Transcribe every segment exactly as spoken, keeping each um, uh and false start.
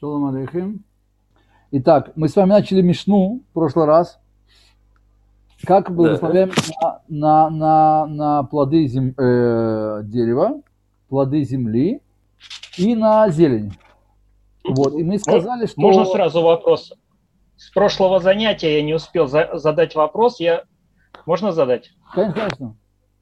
Шалом алейхим. Итак, мы с вами начали Мишну в прошлый раз. Как благословляем да. на, на, на, на плоды зем, э, дерева, плоды земли и на зелень. Вот. И мы сказали, что... Можно сразу вопрос? С прошлого занятия я не успел за, задать вопрос. Я... Можно задать? Конечно, конечно.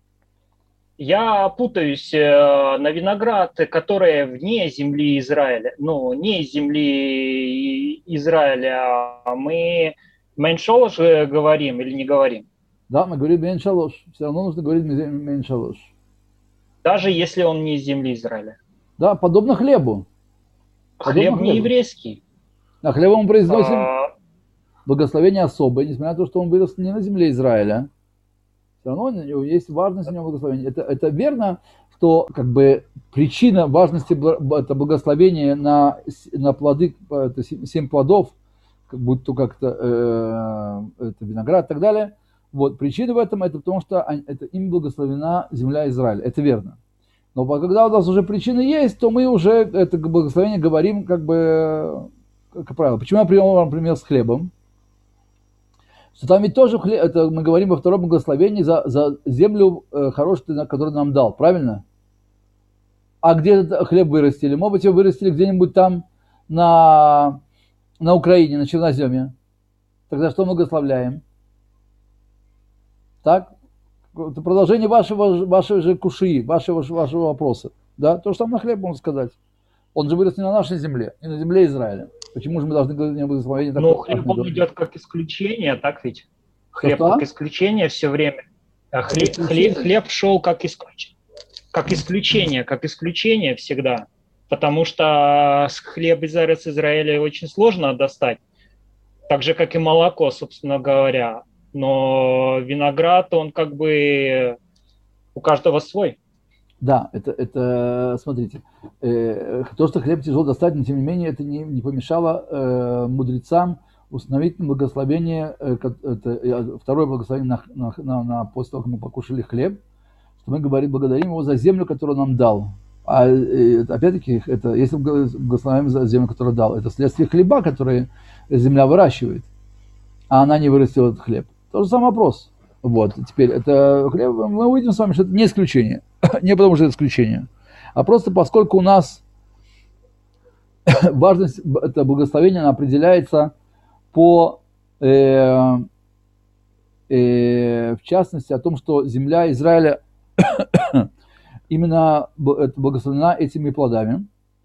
Я путаюсь э, на виноград, которые вне земли Израиля. Ну, не из земли Израиля. Мы мейн-шалош говорим или не говорим? Да, мы говорим мейн-шалош. Все равно нужно говорить мейн-шалош. Даже если он не из земли Израиля? Да, подобно хлебу. Хлеб подобно не хлебу. Еврейский. На хлеб мы произносим а... благословение особое, несмотря на то, что он вырос не на земле Израиля. Все равно у него есть важность у него благословения. Это, это верно, что как бы причина важности это благословения на, на плоды, это семь плодов, как будь то как-то э, это виноград и так далее. Вот, причина в этом это потому, что это им благословена земля Израиля. Это верно. Но когда у нас уже причина есть, то мы уже это благословение говорим как бы, как правило. Почему я привел вам пример с хлебом? Что там ведь тоже хлеб, это мы говорим во втором благословении за, за землю э, хорошую, которую нам дал, правильно? А где этот хлеб вырастили? Может быть, его вырастили где-нибудь там на, на Украине, на черноземе. Тогда что мы благословляем? Так? Это продолжение вашего, вашей же кушии, вашего, вашего вопроса. Да? То, что там на хлеб можно сказать. Он же вырос не на нашей земле, не на земле Израиля. Почему же мы должны говорить о благословении? Ну, хлеб он идет как исключение, так ведь? Хлеб Что-то? как исключение все время. Хлеб, хлеб, хлеб шел как исключение. Как исключение, как исключение всегда. Потому что хлеб из Израиля очень сложно достать. Так же, как и молоко, собственно говоря. Но виноград, он как бы у каждого свой. Да, это, это смотрите, э, то, что хлеб тяжело достать, но тем не менее это не, не помешало э, мудрецам установить благословение, э, это, второе благословение на, на, на, после того, как мы покушали хлеб, что мы говорим, благодарим его за землю, которую он нам дал. А э, опять-таки, это, если мы благословляем за землю, которую дал, это следствие хлеба, который земля выращивает, а она не вырастила этот хлеб. Тот же самый вопрос. Вот, теперь это хлеб, мы увидим с вами, что это не исключение. Не потому что это исключение, а просто поскольку у нас важность это благословения она определяется по, э, э, в частности, о том, что земля Израиля именно благословена этими плодами.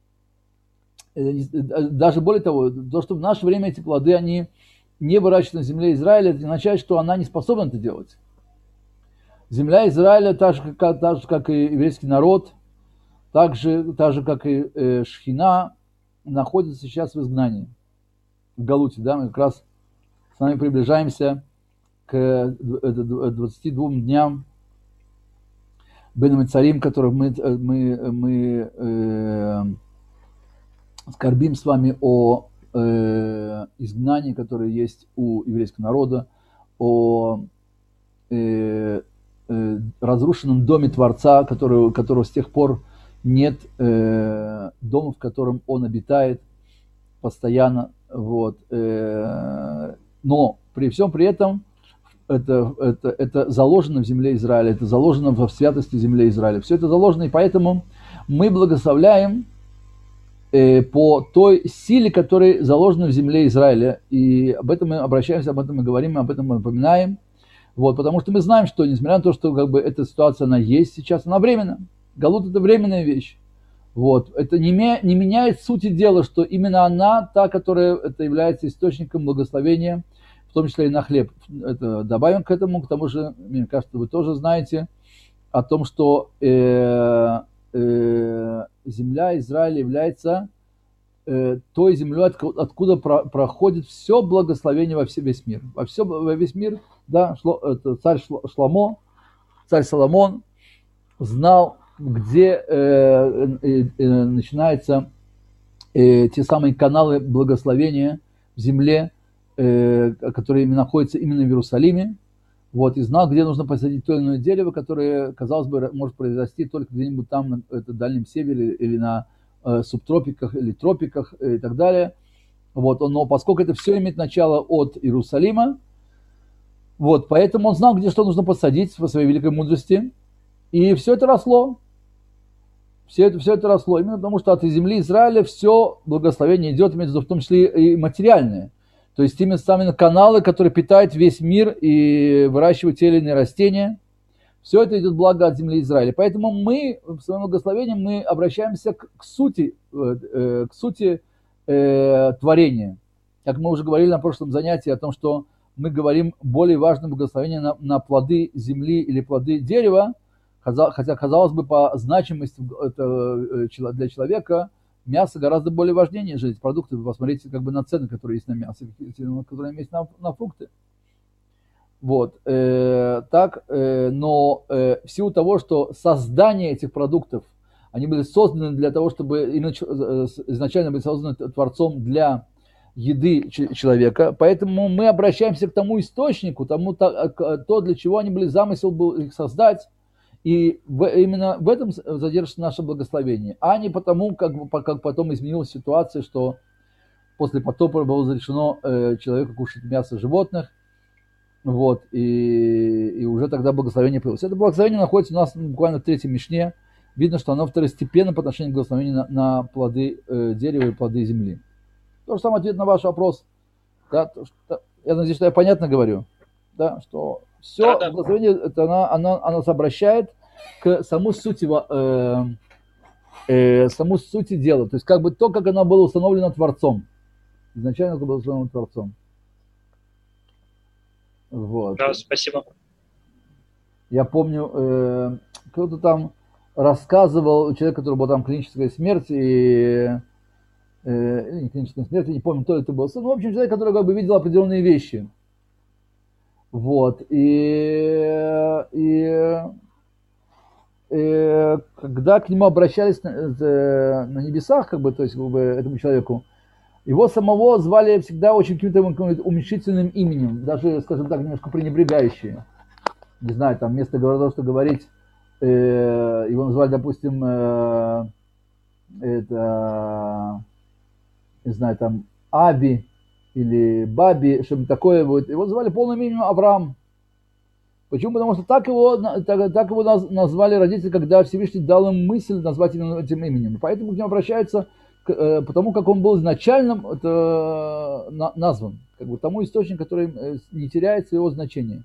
Даже более того, то, что в наше время эти плоды, они не выращивают на земле Израиля, это не означает, что она не способна это делать. Земля Израиля, так же, как, так же, как и еврейский народ, так же, так же как и э, Шхина, находится сейчас в изгнании, в Галуте. Да? Мы как раз с вами приближаемся к двадцати двум дням Бен Мицарим, которых мы, мы, мы э, скорбим с вами о э, изгнании, которое есть у еврейского народа, о э, э, разрушенном доме Творца, который, которого с тех пор нет э, дома, в котором он обитает постоянно. Вот. Э, но при всем при этом это, это, это заложено в земле Израиля, это заложено в святости земли Израиля. Все это заложено, и поэтому мы благословляем э, по той силе, которая заложена в земле Израиля. И об этом мы обращаемся, об этом мы говорим, об этом мы напоминаем. Вот, потому что мы знаем, что несмотря на то, что как бы, эта ситуация она есть сейчас, она временна. Галут – это временная вещь. Вот. Это не, не меняет сути дела, что именно она, та, которая это является источником благословения, в том числе и на хлеб. Это добавим к этому, к тому же, мне кажется, вы тоже знаете о том, что э, э, земля Израиля является э, той землей, откуда, откуда про, проходит все благословение во все, весь мир. Во, все, во весь мир, да, шло, это царь Шломо, царь Соломон знал, где э, э, э, начинаются э, те самые каналы благословения в земле, э, которые находятся именно в Иерусалиме. Вот, и знал, где нужно посадить то или иное дерево, которое, казалось бы, может произрасти только где-нибудь там, на это, Дальнем Севере или на э, субтропиках или тропиках и так далее. Вот, но поскольку это все имеет начало от Иерусалима, вот, поэтому он знал, где что нужно посадить по своей великой мудрости. И все это росло. Все это, все это росло. Именно потому, что от земли Израиля все благословение идет, имеется в виду, в том числе и материальное. То есть именно самые каналы, которые питают весь мир и выращивают те или иные растения. Все это идет благо от земли Израиля. Поэтому мы в своем благословении мы обращаемся к, к сути, э, к сути э, творения. Как мы уже говорили на прошлом занятии о том, что мы говорим более важное благословение на, на плоды земли или плоды дерева, хотя, казалось бы, по значимости это, для человека мясо гораздо более важнее, нежели эти продукты. Вы посмотрите как бы на цены, которые есть на мясо, которые есть на, на фрукты. Вот, э, так, э, но э, в силу того, что создание этих продуктов, они были созданы для того, чтобы изначально были созданы Творцом для еды человека, поэтому мы обращаемся к тому источнику, тому, то, то для чего они были, замысел был их создать, и в, именно в этом задержится наше благословение, а не потому, как, как потом изменилась ситуация, что после потопа было разрешено э, человеку кушать мясо животных, вот, и, и уже тогда благословение появилось. Это благословение находится у нас буквально в третьем мишне. Видно, что оно второстепенно по отношению к благословению на, на плоды э, дерева и плоды земли. То же самое ответ на ваш вопрос. Да, то, что, я надеюсь, что я понятно говорю. Да, что все да, да. благословение, это она, она, она нас обращает к саму сути, э, э, саму сути дела. То есть как бы то, как оно было установлено Творцом. Изначально это было установлено Творцом. Вот. Да, спасибо. Я помню, э, кто-то там рассказывал, человек, который был там клиническая смерть, и э, не клиническая смерть, я не помню, кто это был. Ну, в общем, человек, который как бы видел определенные вещи. Вот. И, и, и когда к нему обращались на, на небесах, как бы, то есть как бы, этому человеку, его самого звали всегда очень каким-то уменьшительным именем, даже, скажем так, немножко пренебрегающие. Не знаю, там вместо того, что говорить, э, его назвали, допустим, э, это, не знаю, там, Аби или Баби, что-нибудь такое. Вот. Его звали полным именем Авраам. Почему? Потому что так его, так, так его назвали родители, когда Всевышний дал им мысль назвать именно этим именем. Поэтому к нему обращаются потому как он был изначально это, на, назван, как бы тому источнику, который не теряет своего значения.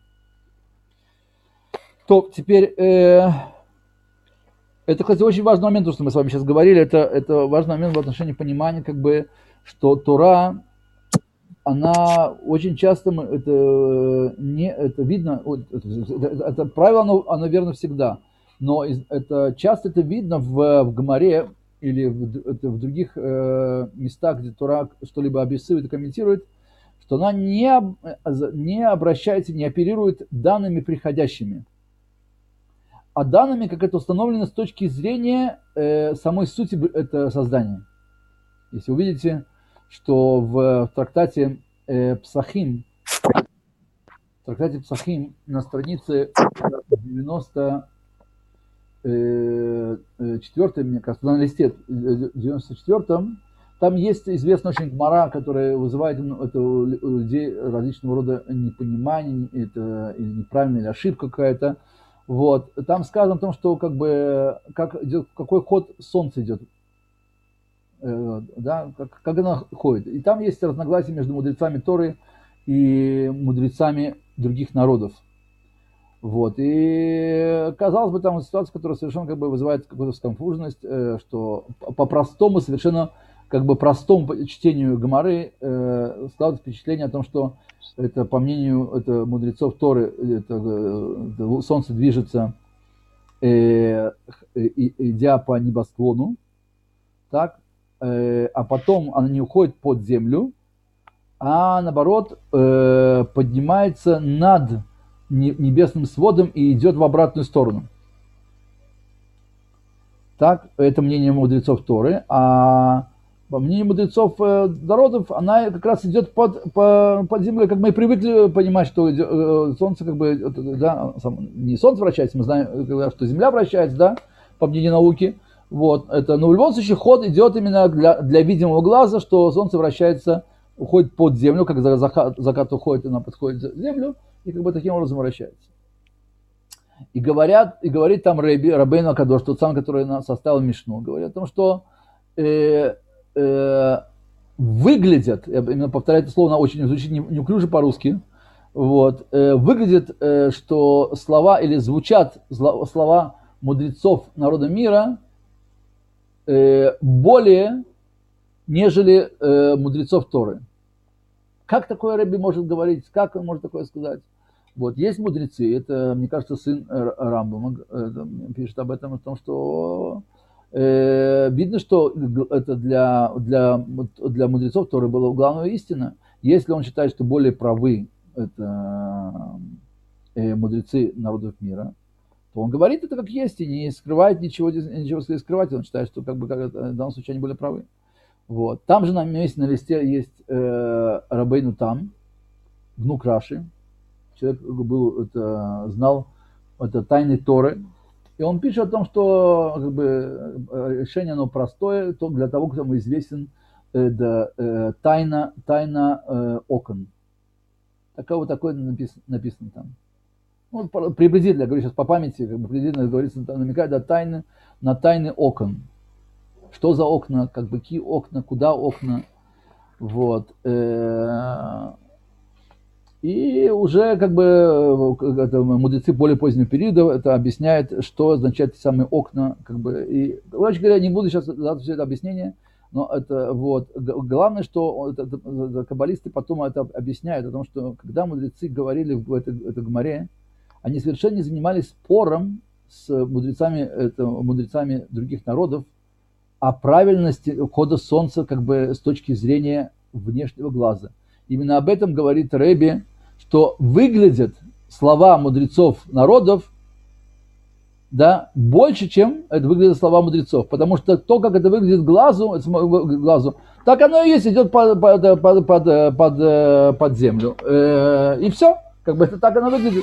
То теперь, э, это, кстати, очень важный момент, то, что мы с вами сейчас говорили, это, это важный момент в отношении понимания, как бы, что Тора, она очень часто, это, не, это видно, это, это правило, оно, оно верно всегда, но это, часто это видно в, в Гемаре, или в, это в других э, местах, где Тора что-либо объясняет и комментирует, что она не, не обращается, не оперирует данными приходящими, а данными, как это установлено с точки зрения э, самой сути этого создания. Если вы видите, что в трактате э, Псахим, в трактате Псахим на странице девяносто четвёртый, мне кажется, на листе девяносто четвёртом, там есть известная очень гмара, которая вызывает это у людей различного рода непонимание, это или неправильная, или ошибка какая-то. Вот. Там сказано о том, что как бы, как идет, какой ход солнца идет, да, как, как оно ходит. И там есть разногласия между мудрецами Торы и мудрецами других народов. Вот, и казалось бы, там ситуация, которая совершенно как бы вызывает какую-то сконфуженность, э, что по-простому, совершенно как бы простому чтению Гемары э, складывается впечатление о том, что это, по мнению это, мудрецов Торы, это, это, солнце движется, э, идя по небосклону, так, э, а потом оно не уходит под землю, а наоборот э, поднимается над небесным сводом и идет в обратную сторону. Так, это мнение мудрецов Торы. А по мнению мудрецов э, народов, она как раз идет под, по, под землей, как мы и привыкли понимать, что э, солнце как бы, да, не солнце вращается, мы знаем, что земля вращается, да, по мнению науки. Вот, это, но в любом случае ход идет именно для, для видимого глаза, что солнце вращается, уходит под землю, как закат, закат уходит, она подходит в землю, и как бы таким образом вращается. И говорят, и говорит там Рэби, Рабейну Акадош, тот самый, который составил Мишну, говорит о том, что э, э, выглядят, я именно повторяю это слово, оно очень звучит неуклюже по-русски, вот, э, выглядит, э, что слова или звучат слова мудрецов народа мира э, более, нежели э, мудрецов Торы. Как такое Рэби может говорить, как он может такое сказать? Вот, есть мудрецы, это, мне кажется, сын Рамбама пишет об этом, о том, что э, видно, что это для, для, для мудрецов Торы была главная истина. Если он считает, что более правы это э, мудрецы народов мира, то он говорит это как есть и не скрывает ничего, ничего скрывать. Он считает, что как бы, как это, в данном случае они были правы. Вот. Там же на месте на листе есть э, Рабейну Там, внук Раши. Человек был, это, знал это, тайны Торы. И он пишет о том, что как бы, решение оно простое, то для того, кому известен э, да, э, тайна, тайна э, окон. Такое вот такое написано, написано там. Ну, приблизительно, я говорю сейчас по памяти, как бы приблизительно говорится, намекает на тайны, на тайны окон. Что за окна, как бы какие окна, куда окна. Вот. И уже как бы это, мудрецы более позднего периода это объясняют, что означают эти самые окна. Как бы. И, короче говоря, не буду сейчас дать все это объяснение, но это вот. Главное, что это, это, каббалисты потом это объясняют, о том, что когда мудрецы говорили в этой, этой гемаре, они совершенно не занимались спором с мудрецами, это, мудрецами других народов о правильности хода солнца как бы с точки зрения внешнего глаза. Именно об этом говорит Рэби, что выглядят слова мудрецов народов, да, больше, чем это выглядят слова мудрецов. Потому что то, как это выглядит глазу, глазу так оно и есть, идет под, под, под, под, под, под землю. И все, как бы это так оно выглядит.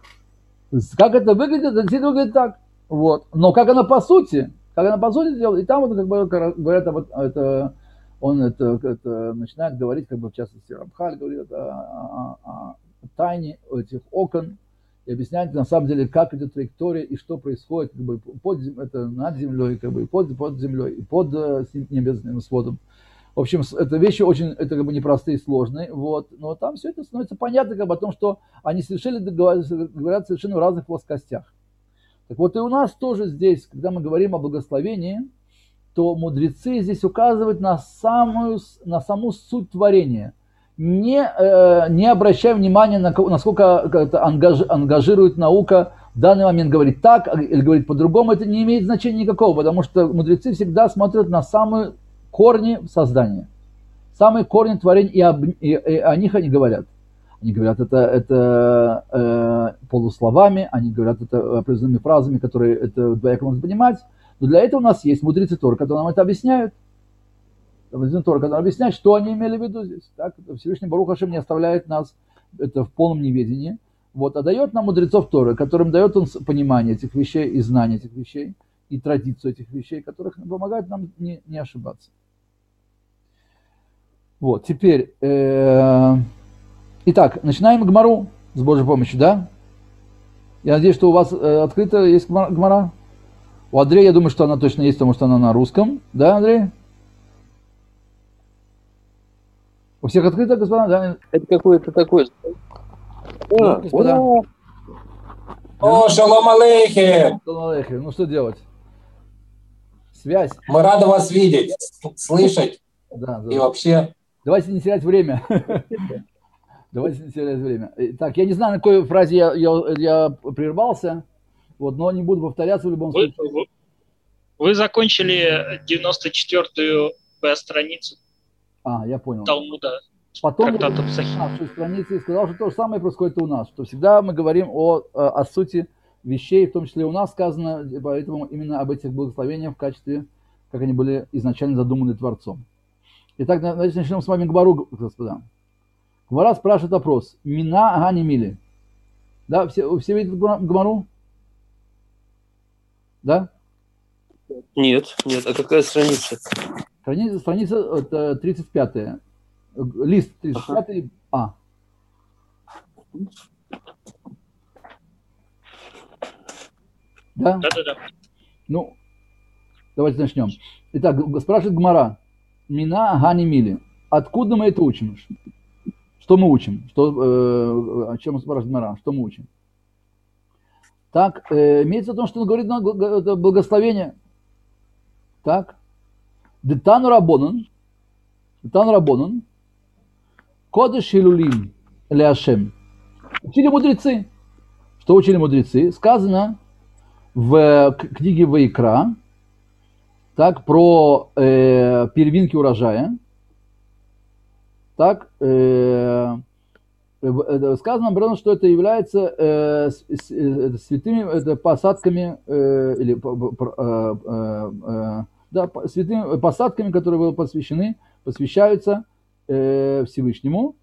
Как это выглядит, это действительно выглядит так. Вот. Но как оно по сути, как она по сути делает, и там вот как бы говорят об это, он это, это начинает говорить, как бы в частности Рамхаль говорит о, о, о тайне этих окон и объясняет на самом деле, как идет траектория и что происходит как бы, под, это, над землей, как бы, под, под землей и под небесным сводом. В общем, это вещи очень это, как бы, непростые и сложные, вот. Но там все это становится понятно как бы, о том, что они совершенно говорят совершенно в разных плоскостях. Так вот и у нас тоже здесь, когда мы говорим о благословении, то мудрецы здесь указывают на, самую, на саму суть творения, не, э, не обращая внимания на насколько это ангаж, ангажирует наука в данный момент говорить так или говорить по-другому, это не имеет значения никакого, потому что мудрецы всегда смотрят на самые корни создания, самые корни творения, и, об, и, и о них они говорят. Они говорят это, это э, полусловами, они говорят это определенными фразами, которые это двояко можно понимать. Но для этого у нас есть мудрецы Торы, которые нам это объясняют. Мудрецы Торы, которые объясняют, что они имели в виду здесь. Так? Всевышний Барух Ашем не оставляет нас это в полном неведении, вот, а дает нам мудрецов Торы, которым дает он понимание этих вещей и знание этих вещей, и традицию этих вещей, которых помогают нам не, не ошибаться. Вот, теперь... Э, Итак, начинаем Гмару с Божьей помощью, да? Я надеюсь, что у вас э, открыто есть Гмара. У Андрея, я думаю, что она точно есть, потому что она на русском. Да, Андрей? У всех открыто, господа? Да? Это какой-то такой... Ну, господа. О, шалом алейхем! Шалом алейхем. Ну, что делать? Связь. Мы рады вас видеть, слышать да, да. И вообще... Давайте не терять время. Давайте не терять время. Так, я не знаю, на какой фразе я, я, я прервался, вот, но не буду повторяться в любом вы, случае. Вы, вы закончили девяносто четвёртую страницу а, я понял. Талмуда. Потом на странице сказал, что то же самое происходит и у нас, что всегда мы говорим о, о сути вещей, в том числе у нас сказано, поэтому именно об этих благословениях в качестве, как они были изначально задуманы Творцом. Итак, давайте начнем с вами Гмару, господа. Гмара спрашивает вопрос. Мина ага не мили. Да, все, все видят Гмару? Да? Нет, нет. А какая страница? Страница, страница это тридцать пятая. Лист тридцать пятый. Ага. А. Да? Да-да-да. Ну, давайте начнем. Итак, спрашивает Гмара. Мина Гани Мили. Откуда мы это учим? Что мы учим? Что, э, о чем спрашивает Гмара? Что мы учим? Так, э, имеется в виду, что он говорит, ну, это благословение. Так. Детану Рабонан. Детану Рабонан. Кодеш Илулим Ляшем. Учили мудрецы. Что учили мудрецы? Сказано в книге Ваикра, так, про э, первинки урожая. Так, э, э, сказано, например, что это является э, с, с, э, святыми это посадками, э, или, э, э, э, да, святыми посадками, которые были посвящены, посвящаются э, Всевышнему.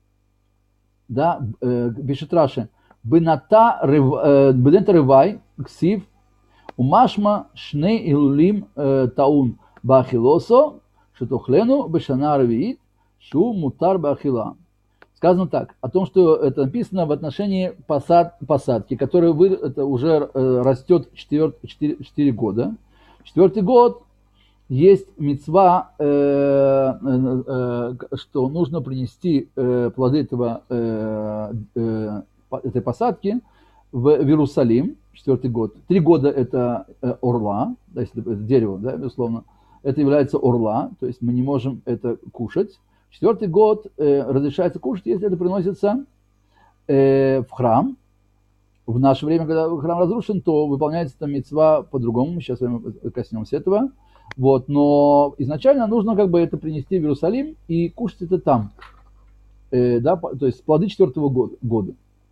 Да, э, пишет Раши. Бената рывай ксив умашма шней илулим таун бахилосо шетохлену бешана рвиит шу мутар бахила. Сказано так, о том, что это написано в отношении посад, посадки, которая вы, это уже э, растет четыре года. Четвертый год есть мицва, э, э, э, что нужно принести э, плоды этого, э, э, этой посадки в Иерусалим. Четвертый год. Три года это э, орла, да, если это дерево, да, безусловно. Это является орла, то есть мы не можем это кушать. Четвертый год э, разрешается кушать, если это приносится э, в храм. В наше время, когда храм разрушен, то выполняется там мицва по-другому. Мы сейчас с вами коснемся этого. Вот, но изначально нужно как бы это принести в Иерусалим и кушать это там. Э, да, то есть плоды четвертого года, года.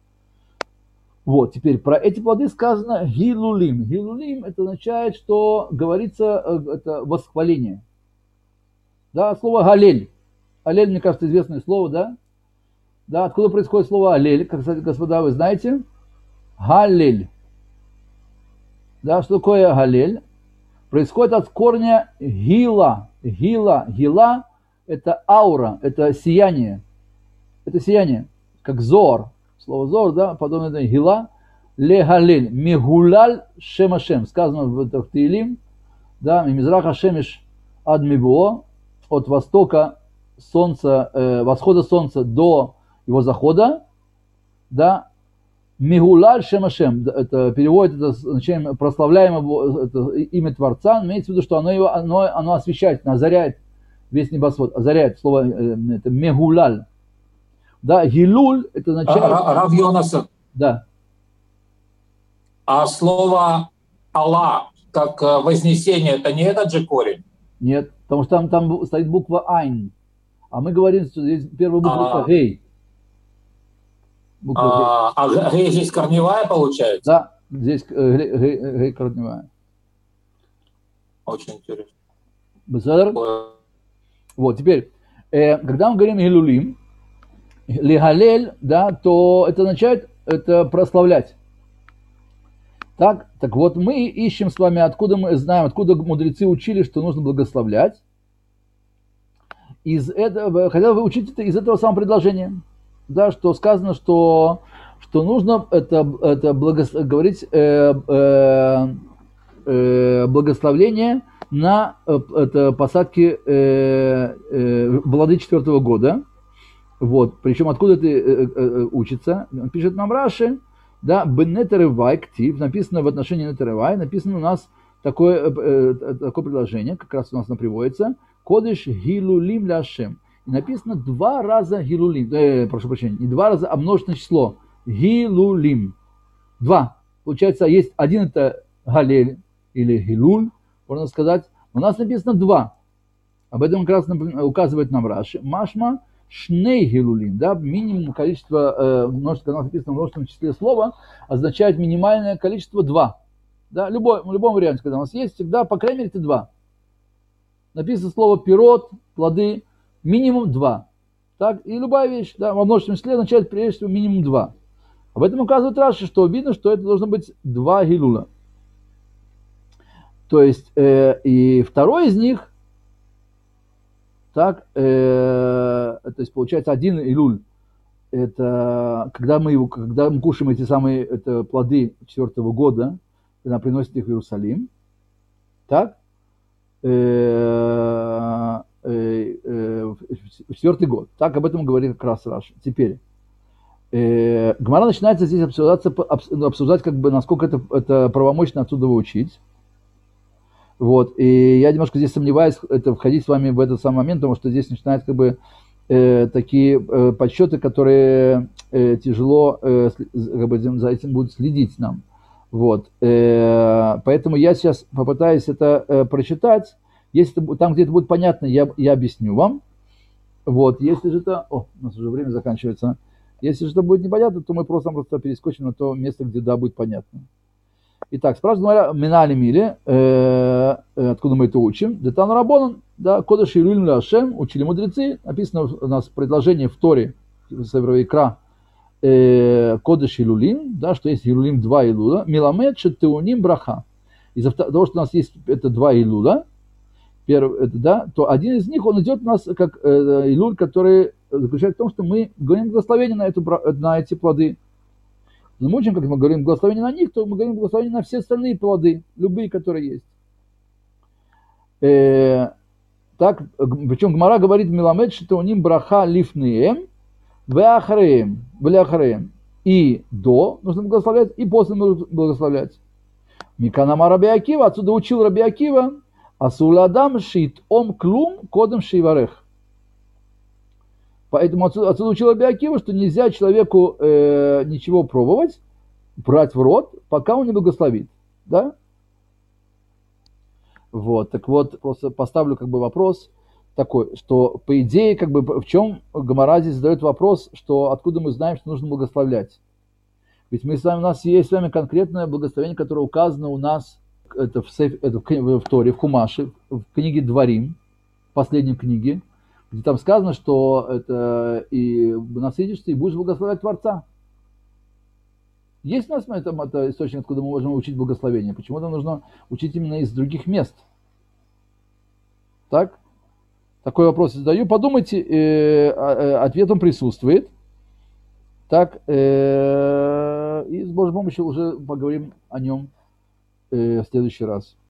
Вот, теперь про эти плоды сказано гилулим. Гилулим это означает, что говорится это восхваление. Да, слово галель. Алель, мне кажется, известное слово, да? Да, откуда происходит слово алель, как, кстати, господа, вы знаете? Галель. Да, что такое галель? Происходит от корня гила. Гила. Гила – это аура, это сияние. Это сияние, как зор. Слово зор, да, подобно это гила. Легалель. Мегулаль шемашем. Сказано в Тахтилим, да, мизраха шемеш ад мибуо, от востока солнца, э, восхода солнца до его захода, да, Мигулаль Шемашем, это переводит это значение прославляемого это имя Творца, имеется в виду, что оно, его, оно, оно освещает, оно озаряет весь небосвод, озаряет, слово это Мегулаль. Да, Гилуль, это означает... Рав Йонасан. Да. А слово Аллах, как вознесение, это не этот же корень? Нет, потому что там, там стоит буква Айн, а мы говорим, что здесь первая буква А. Гей. А, а гей здесь корневая получается? Да, здесь гей, гей, гей корневая. Очень интересно. Бесседер? Вот, теперь, э, когда мы говорим Гилулим, Легалель, да, то это означает это прославлять. Так, так вот мы ищем с вами, откуда мы знаем, откуда мудрецы учили, что нужно благословлять. Из этого, хотел бы учить это из этого самого предложения. Да, что сказано, что, что нужно это, это благос... говорить э, э, э, благословление на э, это посадки э, э, плоды четвертого года. Вот. Причем откуда это э, э, учится? Пишет нам Раши, да, бенетеревай ктив, написано в отношении нетеревай, написано у нас такое, э, э, такое предложение, как раз у нас оно приводится, кодеш гилулим ляшем. И написано два раза гилулим, э, прошу прощения, не два раза, а множественное число. Гилулим. Два. Получается, есть один это галель или гилуль, можно сказать. У нас написано два. Об этом как раз указывает нам Раши. Машма шней гилулим. Да, минимум количество, э, множество, когда написано в множественном числе слова, означает минимальное количество два. Да, любой, в любом варианте, когда у нас есть, всегда, по крайней мере, это два. Написано слово пирот, плоды, минимум два. Так, и любая вещь, да, во множественном числе означает прежде всего минимум два. Об этом указывает Раши, что видно, что это должно быть два гилула. То есть, э, и второй из них, так, э, то есть, получается, один Илюль, это когда мы, его, когда мы кушаем эти самые это плоды четвертого года, когда приносят их в Иерусалим, так, э, э, э, в четвертый год. Так, об этом говорит как раз Раши. Теперь, э, Гемара начинается здесь обсуждаться, обсуждать, как бы, насколько это, это правомочно отсюда учить. Вот, и я немножко здесь сомневаюсь, это входить с вами в этот самый момент, потому что здесь начинаются как бы э, такие э, подсчеты, которые э, тяжело э, как бы, за этим будут следить нам. Вот, э, поэтому я сейчас попытаюсь это э, прочитать. Если это, там, где это будет понятно, я, я объясню вам. Вот, если же это... О, у нас уже время заканчивается. Если же это будет непонятно, то мы просто, просто перескочим на то место, где да, будет понятно. Итак, спрашивают, говоря, Минали Мили, э, откуда мы это учим? Детан Рабонан, да, Кодеш Илюль Ляшем, учили мудрецы, написано у нас предложение в Торе, Север Икра, э, Кодеш Илюлим, да, что есть Илюлим два Илюля, Миламед Шетеуним Браха. Из-за того, что у нас есть это два Илюля, первый, это, да, то один из них, он идет у нас как э, Илюль, который заключается в том, что мы говорим благословение на, эту, на эти плоды. Но мы учим, как мы говорим благословение на них, то мы говорим благословение на все остальные плоды, любые, которые есть. Э, так, причем Гмара говорит, Миламед, что у них браха лифнеем, веахреем, веахреем. И до нужно благословлять, и после нужно благословлять. Миканама Раби Акива, отсюда учил Раби Акива, асуладам шит ом клум кодом шиварех. Поэтому отсюда, отсюда учил Раби Акива, что нельзя человеку э, ничего пробовать, брать в рот, пока он не благословит. Да? Вот, так вот, просто поставлю как бы вопрос такой, что по идее, как бы в чем Гемара здесь задает вопрос, что откуда мы знаем, что нужно благословлять. Ведь мы с вами, у нас есть с вами конкретное благословение, которое указано у нас это в, сейф, это в, в Торе, в Хумаше, в книге Дворим, в последней книге, где там сказано, что это и насытишься, и будешь благословлять Творца. Есть у нас это, это источник, откуда мы можем учить благословение? Почему нам нужно учить именно из других мест? Так? Такой вопрос я задаю. Подумайте, э, э, ответ он присутствует. Так, э, и с Божьей помощью уже поговорим о нем э, в следующий раз.